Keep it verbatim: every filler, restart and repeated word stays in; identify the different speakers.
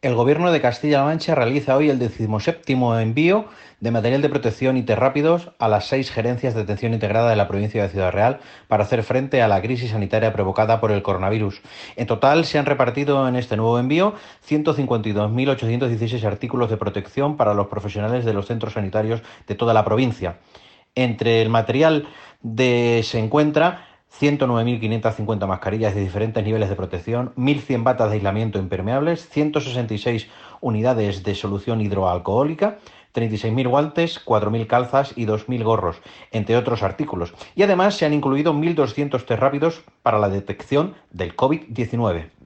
Speaker 1: El Gobierno de Castilla-La Mancha realiza hoy el decimoséptimo envío de material de protección y test rápidos a las seis gerencias de atención integrada de la provincia de Ciudad Real para hacer frente a la crisis sanitaria provocada por el coronavirus. En total se han repartido en este nuevo envío ciento cincuenta y dos mil ochocientos dieciséis artículos de protección para los profesionales de los centros sanitarios de toda la provincia. Entre el material de, se encuentra ciento nueve mil quinientas cincuenta mascarillas de diferentes niveles de protección, mil cien batas de aislamiento impermeables, ciento sesenta y seis unidades de solución hidroalcohólica, treinta y seis mil guantes, cuatro mil calzas y dos mil gorros, entre otros artículos. Y además se han incluido mil doscientos test rápidos para la detección del COVID diecinueve.